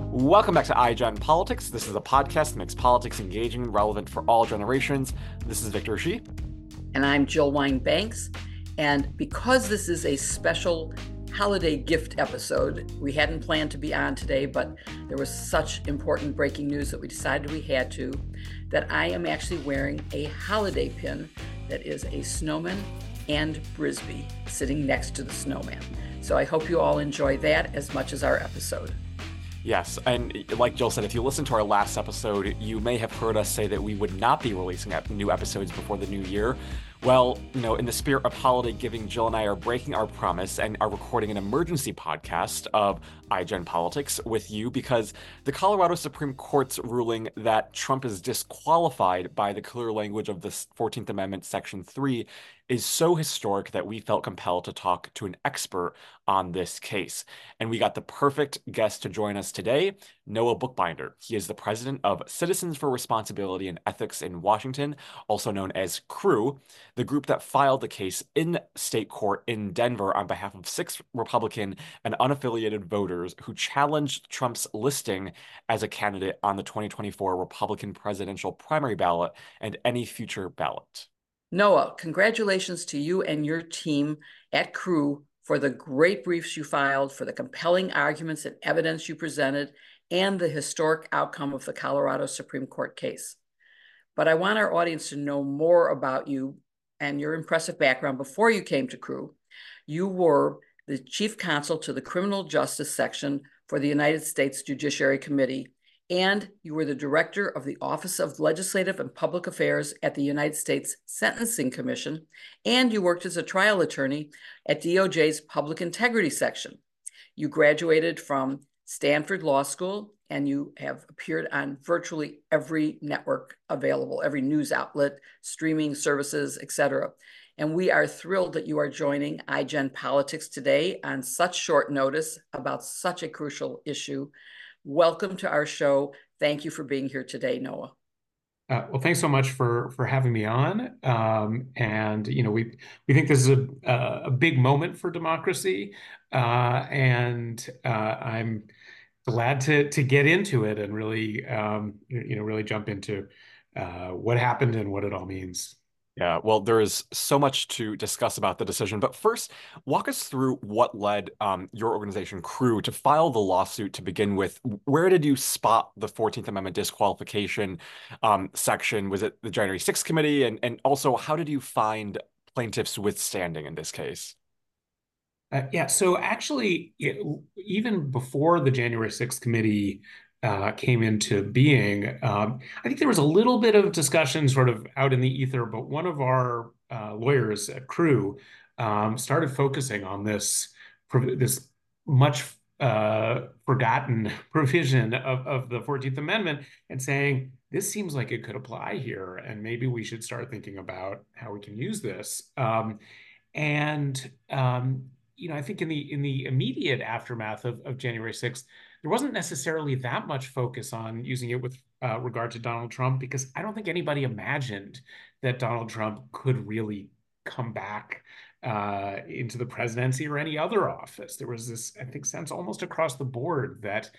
Welcome back to iGen Politics. This is a podcast that makes politics engaging and relevant for all generations. This is Victor Shi. And I'm Jill Wine-Banks. And because this is a special holiday gift episode, we hadn't planned to be on today, but there was such important breaking news that we decided we had to, that I am actually wearing a holiday pin that is a snowman and Brisbee sitting next to the snowman. So I hope you all enjoy that as much as our episode. Yes, and like Jill said, if you listened to our last episode, you may have heard us say that we would not be releasing new episodes before the new year. Well, in the spirit of holiday giving, Jill and I are breaking our promise and are recording an emergency podcast of iGen Politics with you because the Colorado Supreme Court's ruling that Trump is disqualified by the clear language of the 14th Amendment, Section 3, is so historic that we felt compelled to talk to an expert on this case. And we got the perfect guest to join us today, Noah Bookbinder. He is the president of Citizens for Responsibility and Ethics in Washington, also known as CREW, the group that filed the case in state court in Denver on behalf of 6 Republican and unaffiliated voters who challenged Trump's listing as a candidate on the 2024 Republican presidential primary ballot and any future ballot. Noah, congratulations to you and your team at CREW for the great briefs you filed, for the compelling arguments and evidence you presented, and the historic outcome of the Colorado Supreme Court case. But I want our audience to know more about you and your impressive background. Before you came to CREW, you were the chief counsel to the Criminal Justice Section for the United States Judiciary Committee, and you were the director of the Office of Legislative and Public Affairs at the United States Sentencing Commission, and you worked as a trial attorney at DOJ's Public Integrity Section. You graduated from Stanford Law School, and you have appeared on virtually every network available, every news outlet, streaming services, etc. And we are thrilled that you are joining iGen Politics today on such short notice about such a crucial issue. Welcome to our show. Thank you for being here today, Noah. Well, thanks so much for having me on. And we think this is a big moment for democracy, and I'm glad to get into it and really really jump into what happened and what it all means. Yeah, well, there is so much to discuss about the decision, but first, walk us through what led your organization, CREW, to file the lawsuit to begin with. Where did you spot the 14th Amendment disqualification section? Was it the January 6th committee? And also, how did you find plaintiffs withstanding in this case? Yeah, so actually, even before the January 6th committee came into being, I think there was a little bit of discussion sort of out in the ether, but one of our lawyers at CREW started focusing on this much forgotten provision of the 14th Amendment and saying, this seems like it could apply here, and maybe we should start thinking about how we can use this. And I think in the immediate aftermath of January 6th, there wasn't necessarily that much focus on using it with regard to Donald Trump, because I don't think anybody imagined that Donald Trump could really come back into the presidency or any other office. There was this, I think, sense almost across the board that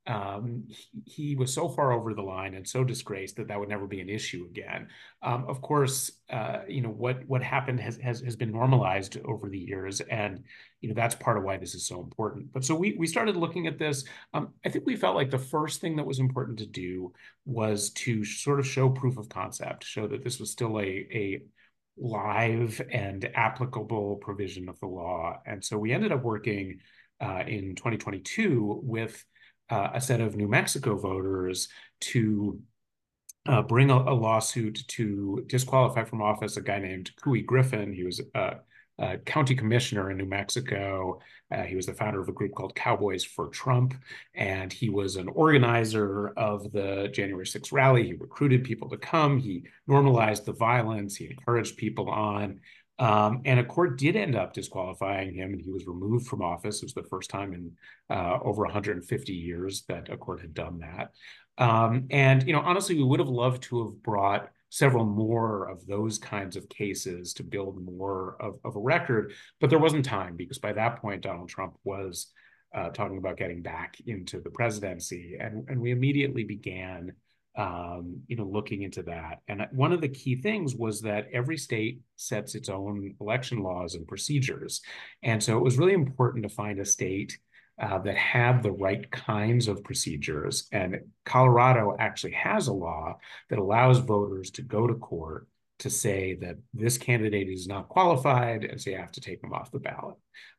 he was so far over the line and so disgraced that would never be an issue again. Of course, what happened has been normalized over the years, and that's part of why this is so important. But so we started looking at this. I think we felt like the first thing that was important to do was to sort of show proof of concept, show that this was still a live and applicable provision of the law. And so we ended up working in 2022 with a set of New Mexico voters to bring a lawsuit to disqualify from office a guy named Couy Griffin. He was a county commissioner in New Mexico. He was the founder of a group called Cowboys for Trump, and he was an organizer of the January 6th rally. He recruited people to come. He normalized the violence. He encouraged people on. And a court did end up disqualifying him, and he was removed from office. It was the first time in over 150 years that a court had done that. And honestly, we would have loved to have brought several more of those kinds of cases to build more of a record, but there wasn't time, because by that point, Donald Trump was talking about getting back into the presidency, and we immediately began looking into that. And one of the key things was that every state sets its own election laws and procedures. And so it was really important to find a state that had the right kinds of procedures. And Colorado actually has a law that allows voters to go to court to say that this candidate is not qualified, and so you have to take them off the ballot.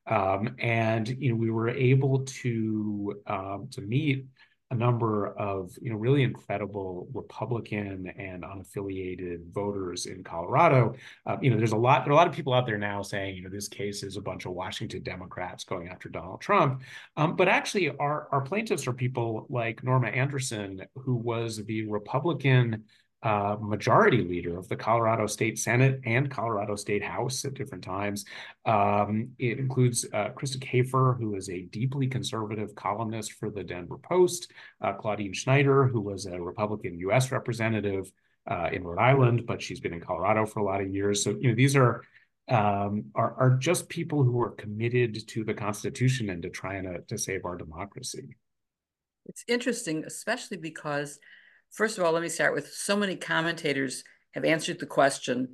We were able to meet a number of really incredible Republican and unaffiliated voters in Colorado. There are a lot of people out there now saying this case is a bunch of Washington Democrats going after Donald Trump, but actually our plaintiffs are people like Norma Anderson, who was the Republican majority leader of the Colorado State Senate and Colorado State House at different times. It includes Krista Kafer, who is a deeply conservative columnist for the Denver Post, Claudine Schneider, who was a Republican U.S. representative in Rhode Island, but she's been in Colorado for a lot of years. So, these are just people who are committed to the Constitution and to trying to save our democracy. It's interesting, especially because, first of all, let me start with so many commentators have answered the question,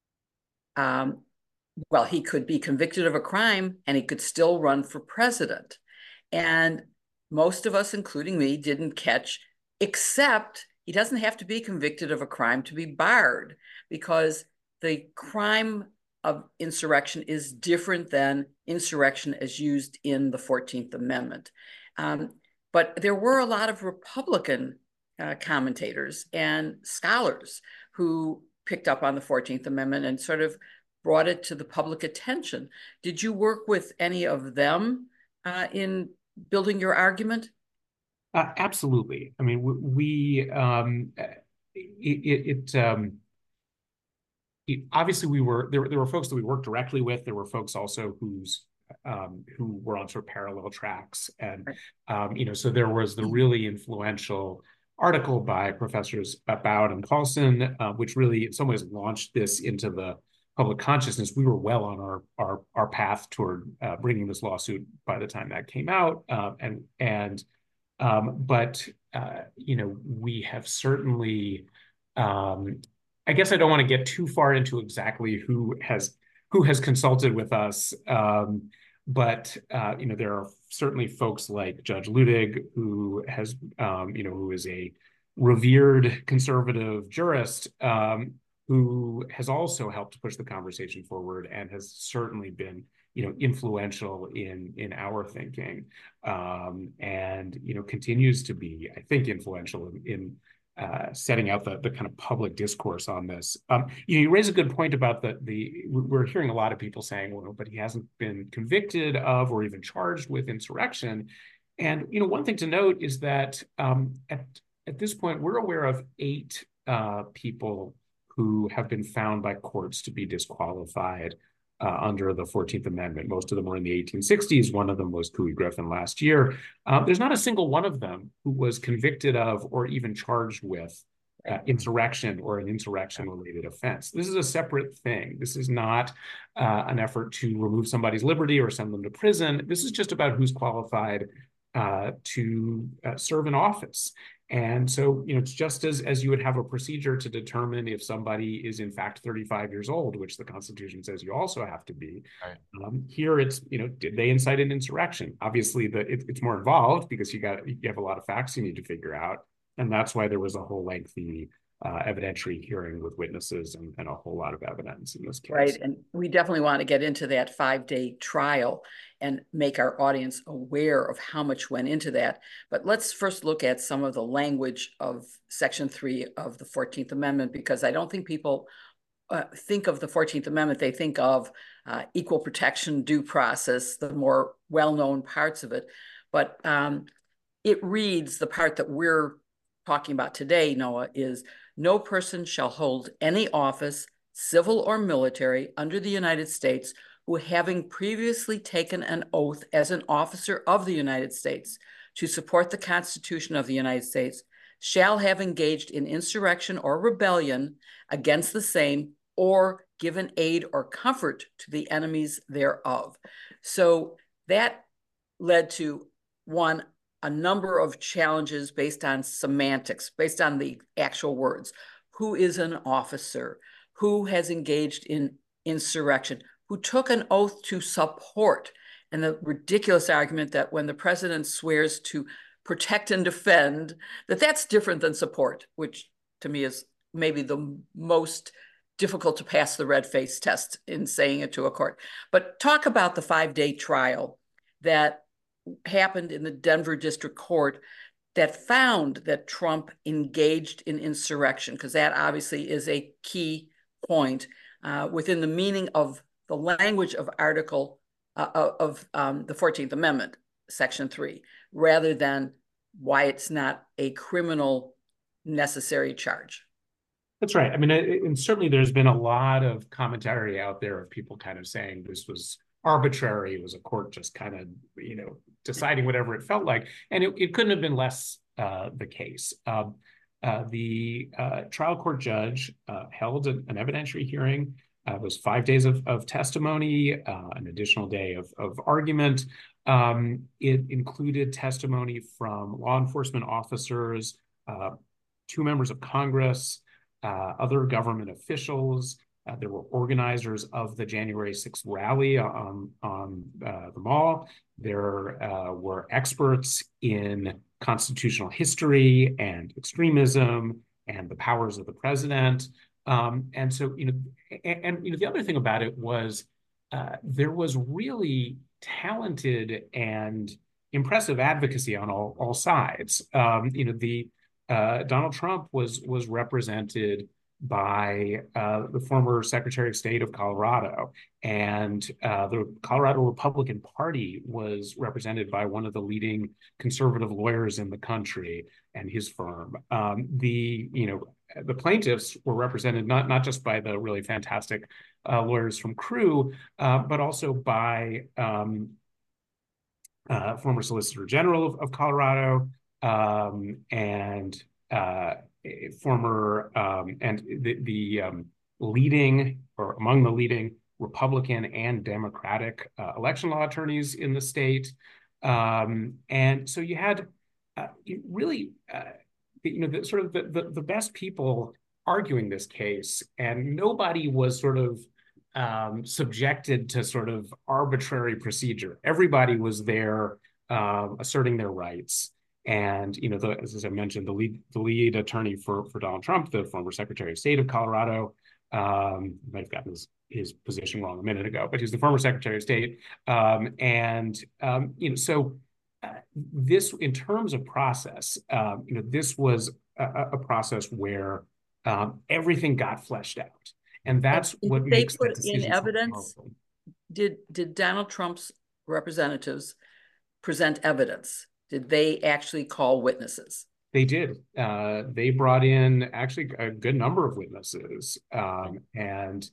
well, he could be convicted of a crime and he could still run for president. And most of us, including me, didn't catch, except he doesn't have to be convicted of a crime to be barred, because the crime of insurrection is different than insurrection as used in the 14th Amendment. But there were a lot of Republican commentators and scholars who picked up on the 14th Amendment and sort of brought it to the public attention. Did you work with any of them in building your argument? Absolutely. I mean, obviously there were folks that we worked directly with. There were folks also who were on sort of parallel tracks, and so there was the really influential article by Professors Bowd and Carlson, which really in some ways launched this into the public consciousness. We were well on our path toward bringing this lawsuit by the time that came out, but we have certainly. I guess I don't want to get too far into exactly who has consulted with us, but there are certainly folks like Judge Ludig, who has who is a revered conservative jurist, who has also helped push the conversation forward and has certainly been influential in our thinking, and continues to be, I think, influential in setting out the kind of public discourse on this. You raise a good point about we're hearing a lot of people saying, well, but he hasn't been convicted of or even charged with insurrection. And one thing to note is that at this point, we're aware of 8 people who have been found by courts to be disqualified under the 14th Amendment. Most of them were in the 1860s. One of them was Couey Griffin last year. There's not a single one of them who was convicted of or even charged with insurrection or an insurrection-related offense. This is a separate thing. This is not an effort to remove somebody's liberty or send them to prison. This is just about who's qualified to serve in office. And so, it's just as you would have a procedure to determine if somebody is in fact 35 years old, which the Constitution says you also have to be. Right. Here it's, did they incite an insurrection? Obviously, it's more involved because you have a lot of facts you need to figure out. And that's why there was a whole lengthy evidentiary hearing with witnesses and a whole lot of evidence in this case. Right, and we definitely want to get into that 5-day trial and make our audience aware of how much went into that. But let's first look at some of the language of Section 3 of the 14th Amendment, because I don't think people think of the 14th Amendment. They think of equal protection, due process, the more well-known parts of it. But it reads, the part that we're talking about today, Noah, is no person shall hold any office, civil or military, under the United States who, having previously taken an oath as an officer of the United States to support the Constitution of the United States, shall have engaged in insurrection or rebellion against the same, or given aid or comfort to the enemies thereof. So that led to, one, a number of challenges based on semantics, based on the actual words. Who is an officer? Who has engaged in insurrection? Who took an oath to support? And the ridiculous argument that when the president swears to protect and defend, that's different than support, which to me is maybe the most difficult to pass the red face test in saying it to a court. But talk about the 5-day trial that happened in the Denver District Court that found that Trump engaged in insurrection, because that obviously is a key point within the meaning of the language of Article of the 14th Amendment, Section 3, rather than why it's not a criminal necessary charge. That's right. I mean, and certainly there's been a lot of commentary out there of people kind of saying this was arbitrary. It was a court just kind of, deciding whatever it felt like. And it couldn't have been less the case. The trial court judge held an evidentiary hearing. It was 5 days of testimony, an additional day of argument. It included testimony from law enforcement officers, 2 members of Congress, other government officials. There were organizers of the January 6th rally on the Mall. There were experts in constitutional history and extremism and the powers of the president. And so, the other thing about it was there was really talented and impressive advocacy on all sides. Donald Trump was represented by the former Secretary of State of Colorado, and the Colorado Republican Party was represented by one of the leading conservative lawyers in the country and his firm. The plaintiffs were represented not just by the really fantastic lawyers from Crew, but also by former Solicitor General of Colorado, and former and the leading or among the leading Republican and Democratic election law attorneys in the state. And so you had really the best people arguing this case, and nobody was sort of subjected to sort of arbitrary procedure. Everybody was there asserting their rights. And, as I mentioned, the lead attorney for Donald Trump, the former Secretary of State of Colorado, might have gotten his position wrong a minute ago, but he's the former Secretary of State. So this, in terms of process, this was a process where everything got fleshed out. And that's what makes the decision in evidence. So did Donald Trump's representatives present evidence? Did they actually call witnesses? They did. They brought in actually a good number of witnesses, and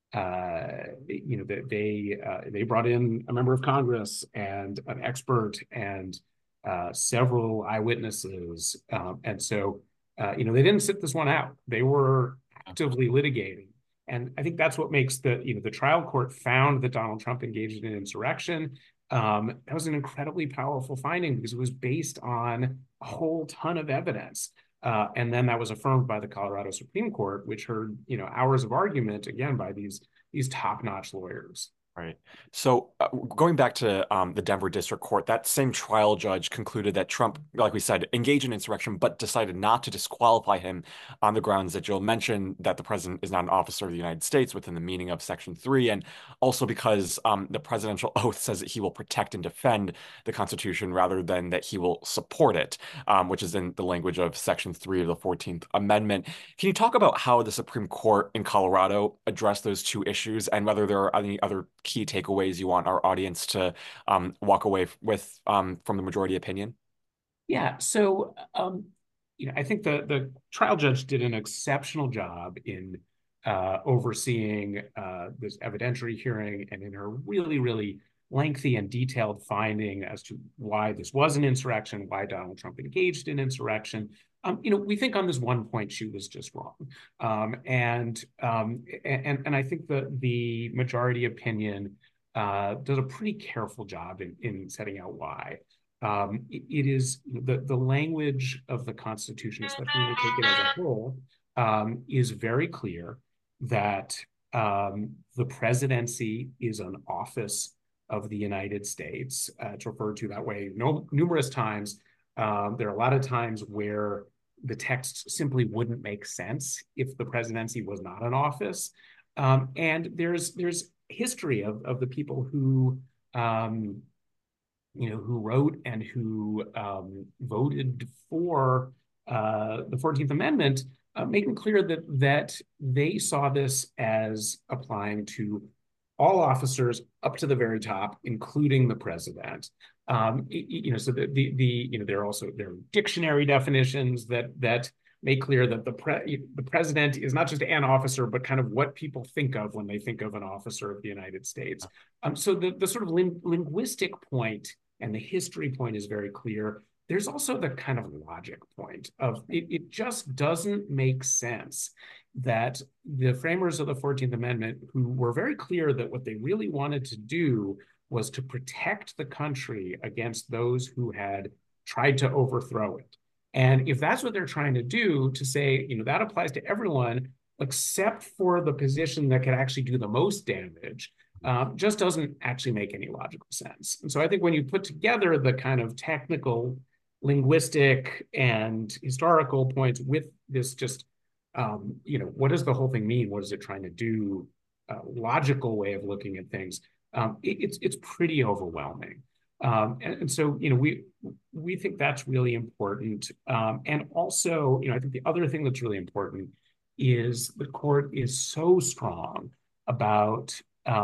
they brought in a member of Congress and an expert and several eyewitnesses, and so they didn't sit this one out. They were actively litigating, and I think that's what makes the trial court found that Donald Trump engaged in insurrection. That was an incredibly powerful finding because it was based on a whole ton of evidence. And then that was affirmed by the Colorado Supreme Court, which heard, hours of argument, again, by these top-notch lawyers. Right. So going back to the Denver District Court, that same trial judge concluded that Trump, like we said, engaged in insurrection, but decided not to disqualify him on the grounds that Jill mentioned, that the president is not an officer of the United States within the meaning of Section 3, and also because the presidential oath says that he will protect and defend the Constitution rather than that he will support it, which is in the language of Section 3 of the 14th Amendment. Can you talk about how the Supreme Court in Colorado addressed those two issues and whether there are any other key takeaways you want our audience to walk away with from the majority opinion? Yeah, so I think the trial judge did an exceptional job in overseeing this evidentiary hearing, and in her really, really lengthy and detailed finding as to why this was an insurrection, why Donald Trump engaged in insurrection. We think on this one point she was just wrong, and I think the majority opinion does a pretty careful job in setting out why. It is the language of the Constitution, especially when we take it as a whole, is very clear that the presidency is an office of the United States. It's referred to that way numerous times. There are a lot of times where the text simply wouldn't make sense if the presidency was not an office. And there's history of the people who who wrote and who voted for the 14th Amendment, making clear that they saw this as applying to all officers up to the very top, including the president. So there are dictionary definitions that make clear that the president is not just an officer, but kind of what people think of when they think of an officer of the United States. So the sort of linguistic point and the history point is very clear. There's also the kind of logic point of it just doesn't make sense that the framers of the 14th Amendment, who were very clear that what they really wanted to do was to protect the country against those who had tried to overthrow it. And if that's what they're trying to do, to say, that applies to everyone except for the position that could actually do the most damage, just doesn't actually make any logical sense. And so I think when you put together the kind of technical, linguistic, and historical points with this just, what does the whole thing mean? What is it trying to do? Logical way of looking at things. It's pretty overwhelming. And so, we think that's really important. And also, I think the other thing that's really important is the court is so strong about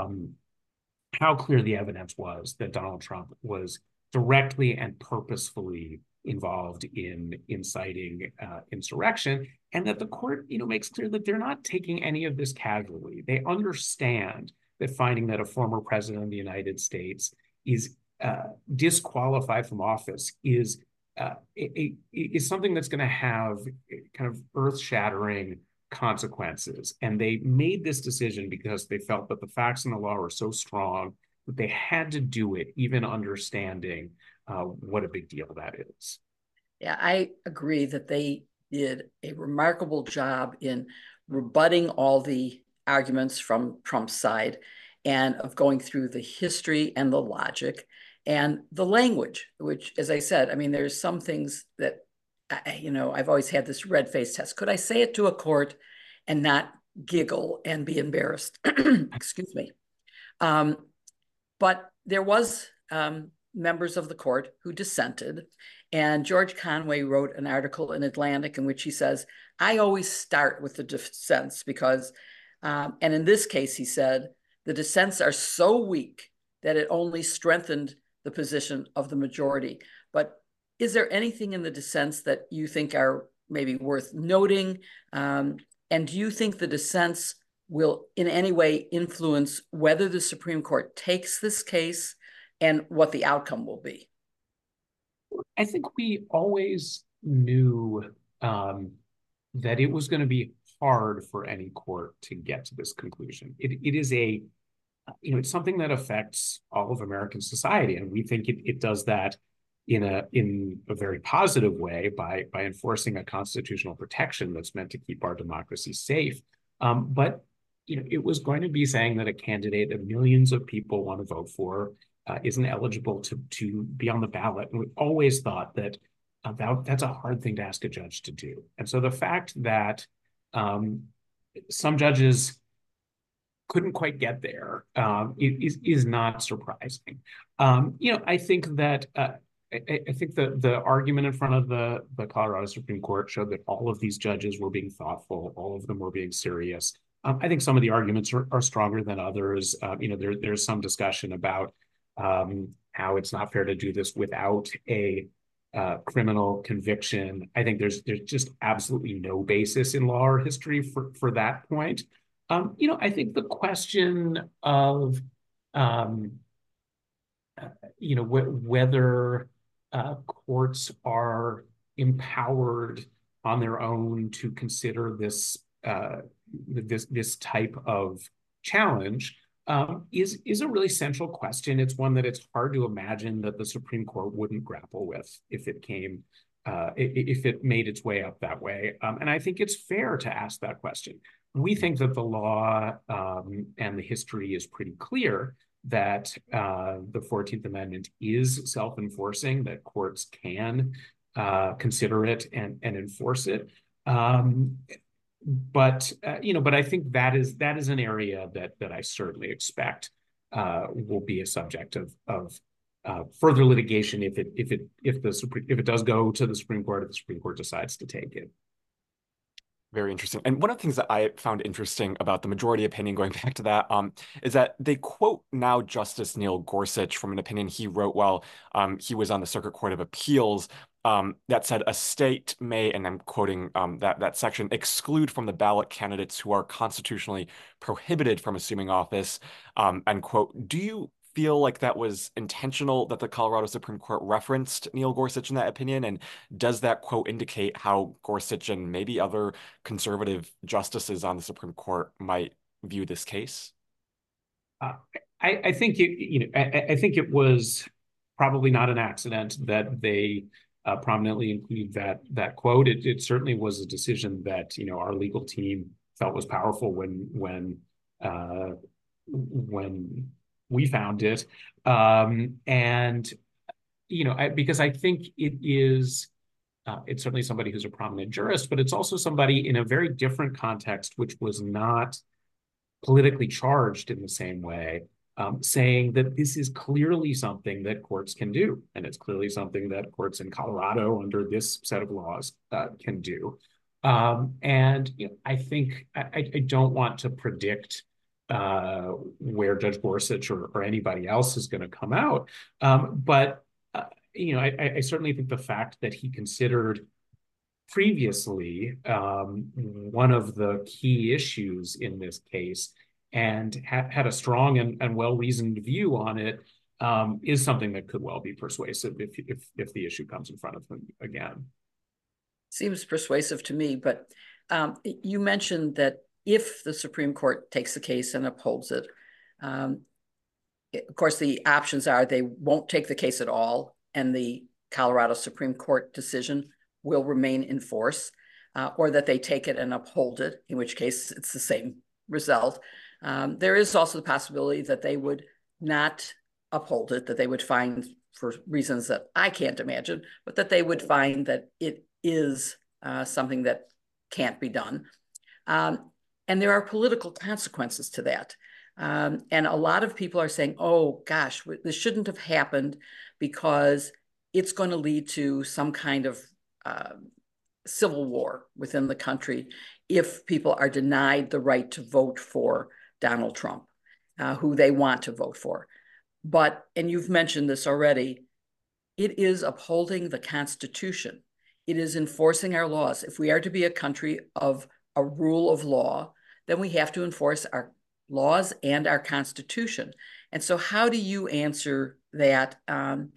how clear the evidence was that Donald Trump was directly and purposefully involved in inciting insurrection, and that the court, makes clear that they're not taking any of this casually. They understand that finding that a former president of the United States is disqualified from office is something that's going to have kind of earth-shattering consequences. And they made this decision because they felt that the facts and the law were so strong that they had to do it, even understanding what a big deal that is. Yeah, I agree that they did a remarkable job in rebutting all the arguments from Trump's side and of going through the history and the logic and the language, which, as I said, there's some things that, I've always had this red face test. Could I say it to a court and not giggle and be embarrassed? Excuse me. But there was members of the court who dissented. And George Conway wrote an article in Atlantic in which he says, I always start with the dissents because, and in this case, he said, the dissents are so weak that it only strengthened the position of the majority. But is there anything in the dissents that you think are maybe worth noting? And do you think the dissents will in any way influence whether the Supreme Court takes this case and what the outcome will be? I think we always knew that it was going to be hard for any court to get to this conclusion. It is it's something that affects all of American society, and we think it does that in a very positive way by enforcing a constitutional protection that's meant to keep our democracy safe. But it was going to be saying that a candidate that millions of people want to vote for isn't eligible to be on the ballot. And we always thought that that's a hard thing to ask a judge to do. And so the fact that some judges couldn't quite get there is not surprising. I think that I think the argument in front of the Colorado Supreme Court showed that all of these judges were being thoughtful, all of them were being serious. I think some of the arguments are stronger than others. There's some discussion about how it's not fair to do this without a criminal conviction. I think there's just absolutely no basis in law or history for that point. I think the question of whether courts are empowered on their own to consider this type of challenge is a really central question. It's one that it's hard to imagine that the Supreme Court wouldn't grapple with if it came, if it made its way up that way. And I think it's fair to ask that question. We think that the law and the history is pretty clear that the 14th Amendment is self-enforcing, that courts can consider it and enforce it. But I think that is an area that I certainly expect will be a subject of further litigation if it does go to the Supreme Court, if the Supreme Court decides to take it. Very interesting. And one of the things that I found interesting about the majority opinion, going back to that, is that they quote now Justice Neil Gorsuch from an opinion he wrote while he was on the Circuit Court of Appeals, that said a state may, and I'm quoting that section, exclude from the ballot candidates who are constitutionally prohibited from assuming office, end quote. Do you feel like that was intentional, that the Colorado Supreme Court referenced Neil Gorsuch in that opinion? And does that quote indicate how Gorsuch and maybe other conservative justices on the Supreme Court might view this case? I think I think it was probably not an accident that they prominently include that quote. It certainly was a decision that our legal team felt was powerful when we found it, and because I think it's certainly somebody who's a prominent jurist, but it's also somebody in a very different context, which was not politically charged in the same way, saying that this is clearly something that courts can do, and it's clearly something that courts in Colorado under this set of laws can do. And I think I don't want to predict where Judge Gorsuch or anybody else is going to come out. But I certainly think the fact that he considered previously one of the key issues in this case and had a strong and well-reasoned view on it is something that could well be persuasive if the issue comes in front of him again. Seems persuasive to me, but you mentioned that if the Supreme Court takes the case and upholds it, of course, the options are they won't take the case at all, and the Colorado Supreme Court decision will remain in force, or that they take it and uphold it, in which case it's the same result. There is also the possibility that they would not uphold it, that they would find, for reasons that I can't imagine, but that they would find that it is something that can't be done. And there are political consequences to that. And a lot of people are saying, oh, gosh, this shouldn't have happened because it's going to lead to some kind of civil war within the country if people are denied the right to vote for Donald Trump, who they want to vote for. But, and you've mentioned this already, it is upholding the Constitution. It is enforcing our laws. If we are to be a country of a rule of law, then we have to enforce our laws and our Constitution. And so how do you answer that? And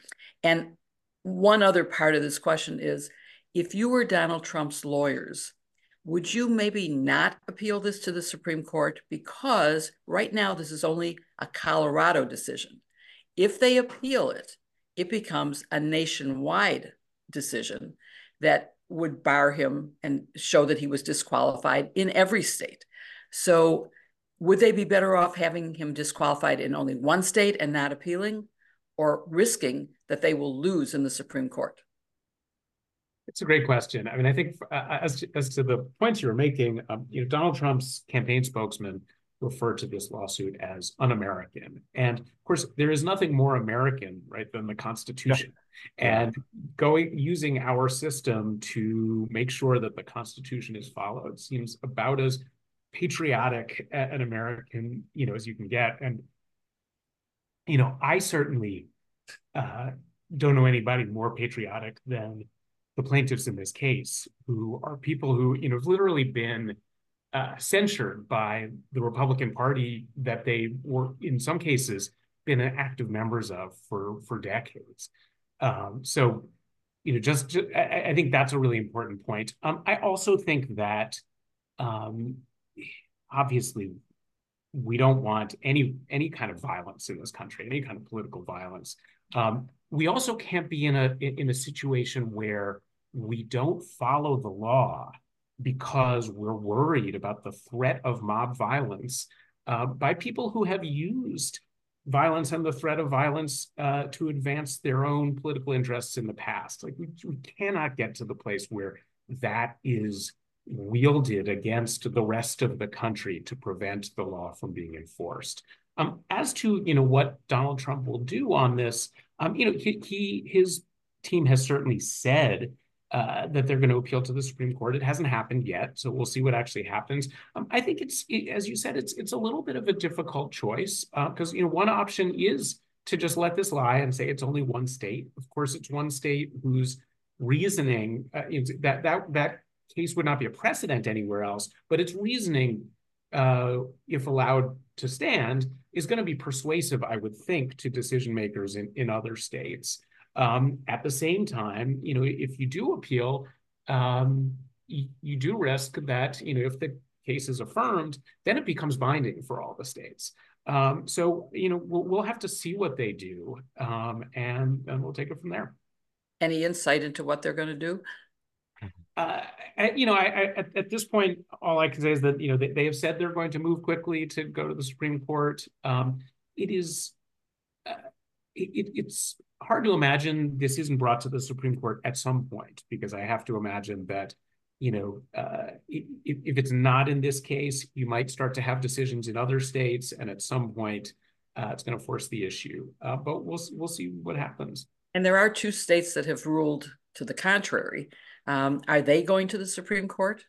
one other part of this question is, if you were Donald Trump's lawyers, would you maybe not appeal this to the Supreme Court? Because right now, this is only a Colorado decision. If they appeal it, it becomes a nationwide decision that would bar him and show that he was disqualified in every state. So would they be better off having him disqualified in only one state and not appealing, or risking that they will lose in the Supreme Court? It's a great question. I mean, I think as to the points you were making, Donald Trump's campaign spokesman referred to this lawsuit as un-American. And of course, there is nothing more American, right, than the Constitution. Yeah. And using our system to make sure that the Constitution is followed seems about as patriotic an American, as you can get. And, I certainly don't know anybody more patriotic than the plaintiffs in this case, who are people who, have literally been censured by the Republican Party that they were, in some cases, been active members of for decades. So, I think that's a really important point. I also think that, obviously, we don't want any kind of violence in this country, any kind of political violence. We also can't be in a situation where we don't follow the law because we're worried about the threat of mob violence by people who have used violence and the threat of violence to advance their own political interests in the past. Like we cannot get to the place where that is wielded against the rest of the country to prevent the law from being enforced. As to what Donald Trump will do on this, his team has certainly said that they're going to appeal to the Supreme Court. It hasn't happened yet, so we'll see what actually happens. I think as you said, it's a little bit of a difficult choice because one option is to just let this lie and say it's only one state. Of course, it's one state whose reasoning that case would not be a precedent anywhere else, but its reasoning, if allowed to stand, is going to be persuasive, I would think, to decision makers in other states. At the same time, if you do appeal, you do risk that, if the case is affirmed, then it becomes binding for all the states. So, we'll have to see what they do, and we'll take it from there. Any insight into what they're going to do? At this point, all I can say is that they have said they're going to move quickly to go to the Supreme Court. It's hard to imagine this isn't brought to the Supreme Court at some point, because I have to imagine that if it's not in this case, you might start to have decisions in other states, and at some point, it's going to force the issue. But we'll see what happens. And there are 2 states that have ruled to the contrary. Are they going to the Supreme Court?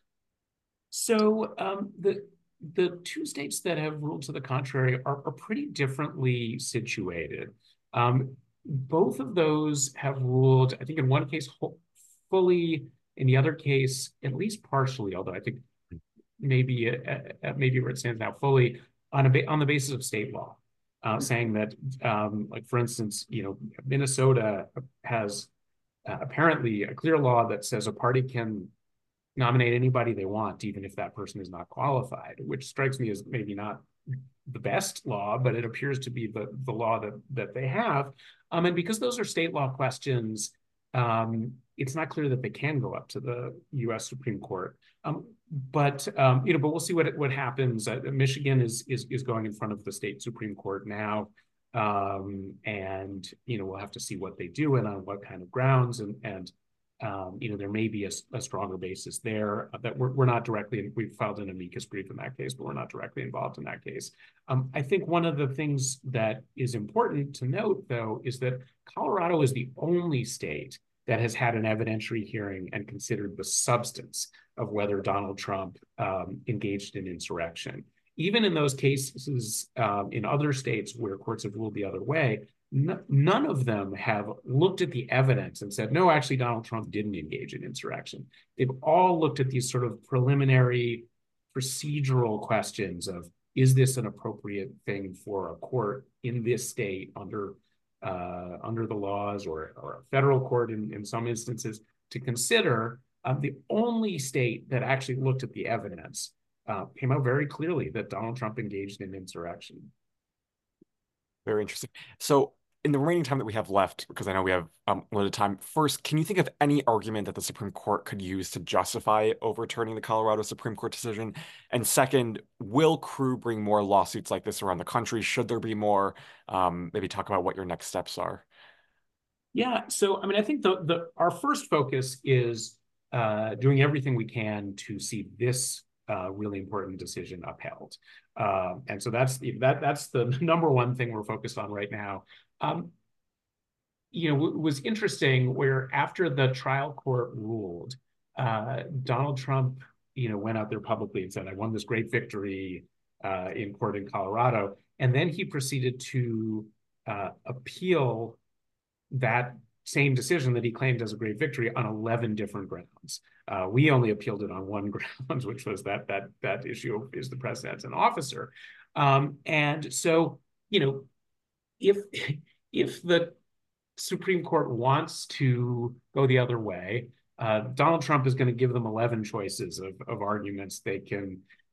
So the 2 states that have ruled to the contrary are pretty differently situated. Both of those have ruled, I think in one case fully, in the other case at least partially, although I think maybe where it stands now fully on the basis of state law, saying that like for instance, Minnesota has apparently a clear law that says a party can nominate anybody they want, even if that person is not qualified, which strikes me as maybe not the best law, but it appears to be the law that they have. And because those are state law questions, it's not clear that they can go up to the U.S. Supreme Court. But we'll see what happens. Michigan is going in front of the state Supreme Court now. And we'll have to see what they do and on what kind of grounds, and there may be a stronger basis there that we're not directly, we've filed an amicus brief in that case, but we're not directly involved in that case. I think one of the things that is important to note, though, is that Colorado is the only state that has had an evidentiary hearing and considered the substance of whether Donald Trump engaged in insurrection. Even in those cases in other states where courts have ruled the other way, none of them have looked at the evidence and said, no, actually, Donald Trump didn't engage in insurrection. They've all looked at these sort of preliminary procedural questions of, is this an appropriate thing for a court in this state under the laws, or a federal court in some instances to consider. The only state that actually looked at the evidence came out very clearly that Donald Trump engaged in insurrection. Very interesting. So in the remaining time that we have left, because I know we have limited time, first, can you think of any argument that the Supreme Court could use to justify overturning the Colorado Supreme Court decision? And second, will Crew bring more lawsuits like this around the country? Should there be more? Maybe talk about what your next steps are. Yeah, so I think our first focus is doing everything we can to see this really important decision upheld. And so that's the number one thing we're focused on right now. It was interesting where after the trial court ruled, Donald Trump, went out there publicly and said, I won this great victory in court in Colorado. And then he proceeded to appeal that same decision that he claimed as a great victory on 11 different grounds. We only appealed it on one ground, which was that issue is the president an officer. And so, if the Supreme Court wants to go the other way, Donald Trump is going to give them 11 choices of arguments they can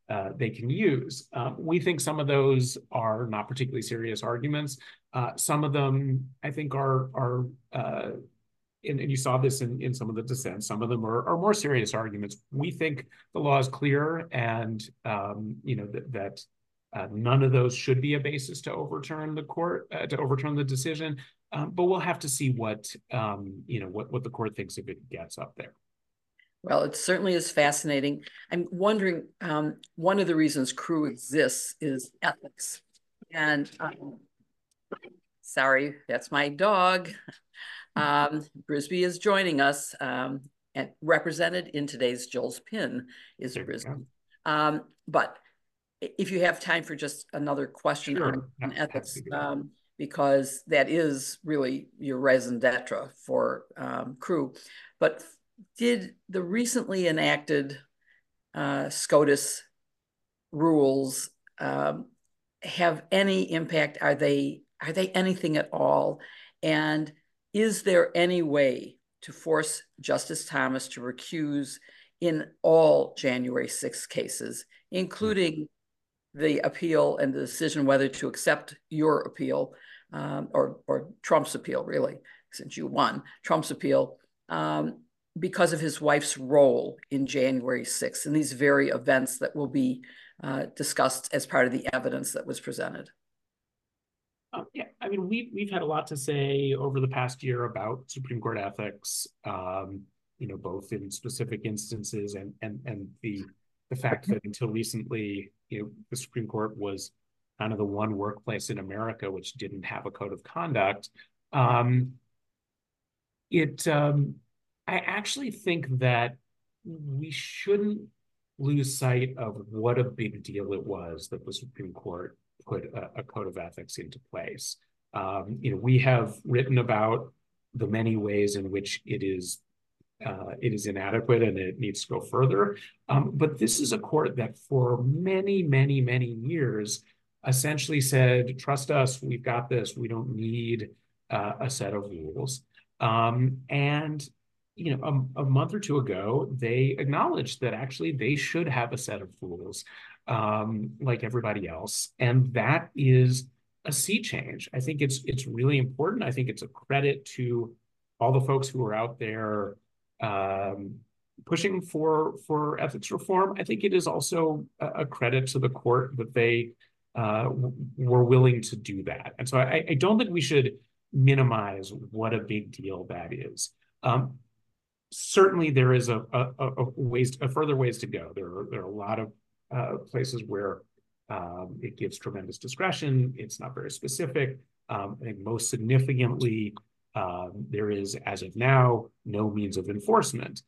they can use. We think some of those are not particularly serious arguments. Some of them, I think, are and you saw this in some of the dissents. Some of them are more serious arguments. We think the law is clear, and that none of those should be a basis to overturn the decision. But we'll have to see what the court thinks if it gets up there. Well, it certainly is fascinating. I'm wondering, one of the reasons Crew exists is ethics. And sorry, that's my dog. Brisby is joining us, and represented in today's Joel's Pin is Brisby. But if you have time for just another question Sure. on ethics, because that is really your raison d'etre for Crew. But did the recently enacted SCOTUS rules have any impact? Are they anything at all? And is there any way to force Justice Thomas to recuse in all January 6th cases, including the appeal and the decision whether to accept your appeal or Trump's appeal, really, since you won Trump's appeal, because of his wife's role in January 6th and these very events that will be discussed as part of the evidence that was presented? Yeah, I mean, we've had a lot to say over the past year about Supreme Court ethics, both in specific instances and the fact that until recently, the Supreme Court was kind of the one workplace in America which didn't have a code of conduct. I actually think that we shouldn't lose sight of what a big deal it was that the Supreme Court put a code of ethics into place. We have written about the many ways in which it is inadequate and it needs to go further. But this is a court that for many, many, many years essentially said, trust us, we've got this, we don't need a set of rules. And a month or two ago, they acknowledged that actually they should have a set of rules like everybody else. And that is a sea change. I think it's really important. I think it's a credit to all the folks who are out there pushing for ethics reform. I think it is also a credit to the court that they were willing to do that. And so I don't think we should minimize what a big deal that is. Certainly, there is a further ways to go. There are a lot of places where it gives tremendous discretion. It's not very specific. I think most significantly, there is, as of now, no means of enforcement.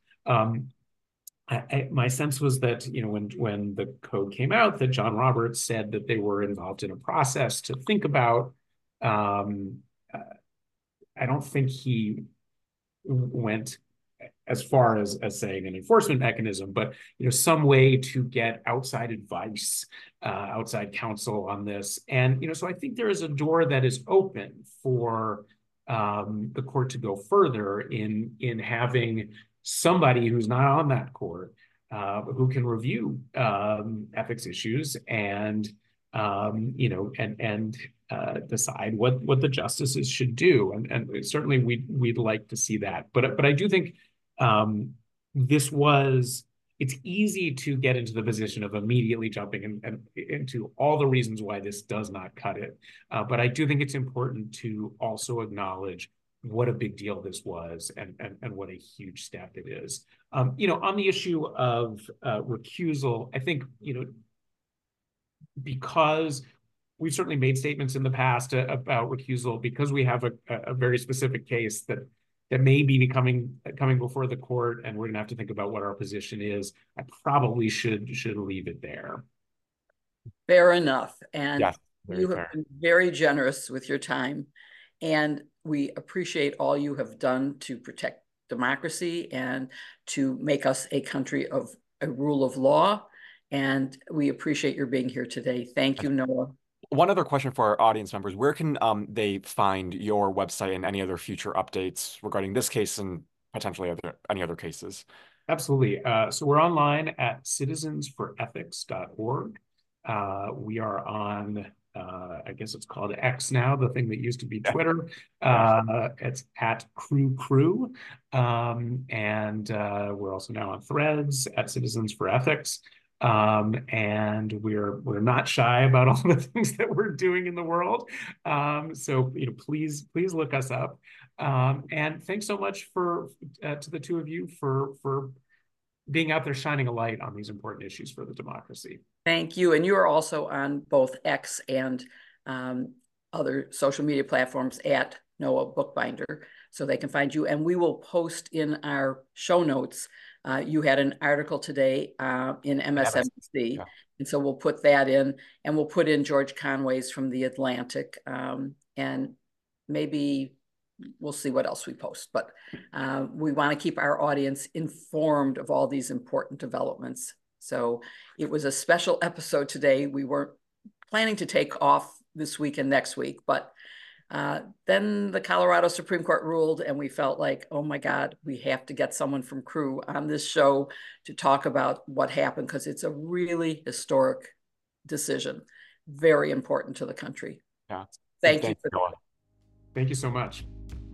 My sense was that when the code came out, that John Roberts said that they were involved in a process to think about. I don't think he went as far as saying an enforcement mechanism, but some way to get outside advice, outside counsel on this. And so I think there is a door that is open for the court to go further in having somebody who's not on that court who can review ethics issues and decide what the justices should do. And certainly we'd like to see that. But I do think it's easy to get into the position of immediately jumping into all the reasons why this does not cut it. But I do think it's important to also acknowledge what a big deal this was and what a huge step it is. On the issue of recusal, I think, because we've certainly made statements in the past about recusal, because we have a very specific case that may be coming before the court, and we're going to have to think about what our position is. I probably should leave it there. Fair enough. And yes, you have been very generous with your time, and we appreciate all you have done to protect democracy and to make us a country of a rule of law. And we appreciate your being here today. Thank you, Noah. One other question for our audience members: where can they find your website and any other future updates regarding this case and potentially any other cases? Absolutely. So we're online at citizensforethics.org. We are on, I guess it's called X now, the thing that used to be Twitter. It's at Crew. And we're also now on Threads at Citizens for Ethics. And we're not shy about all the things that we're doing in the world. So please look us up. And thanks so much to the two of you for being out there shining a light on these important issues for the democracy. Thank you. And you are also on both X and other social media platforms at Noah Bookbinder, so they can find you. And we will post in our show notes. You had an article today in MSNBC, and so we'll put that in, and we'll put in George Conway's from The Atlantic, and maybe we'll see what else we post. But we want to keep our audience informed of all these important developments. So it was a special episode today. We weren't planning to take off this week and next week, but then the Colorado Supreme Court ruled, and we felt like, oh my God, we have to get someone from Crew on this show to talk about what happened, because it's a really historic decision, very important to the country. Yeah. Thank you for that. Thank you so much.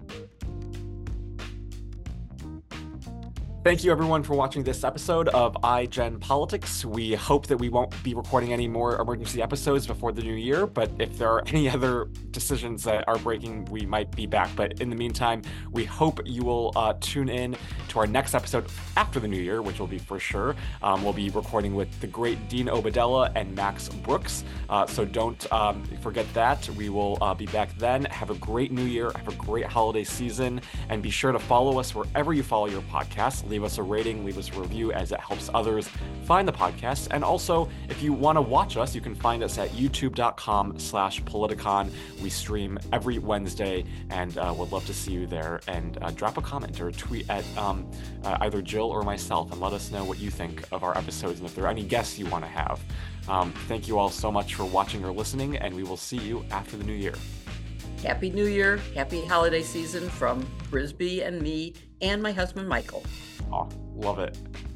Thank you, everyone, for watching this episode of iGen Politics. We hope that we won't be recording any more emergency episodes before the new year, but if there are any other decisions that are breaking, we might be back. But in the meantime, we hope you will tune in to our next episode after the new year, which will be for sure. We'll be recording with the great Dean Obadella and Max Brooks, so don't forget that. We will be back then. Have a great new year, have a great holiday season, and be sure to follow us wherever you follow your podcasts. Leave us a rating, leave us a review, as it helps others find the podcast. And also, if you want to watch us, you can find us at youtube.com/Politicon. We stream every Wednesday, and would love to see you there. And drop a comment or a tweet at either Jill or myself, and let us know what you think of our episodes and if there are any guests you want to have. Thank you all so much for watching or listening, and we will see you after the new year. Happy New Year, happy holiday season from Brisby and me and my husband, Michael. Oh, love it.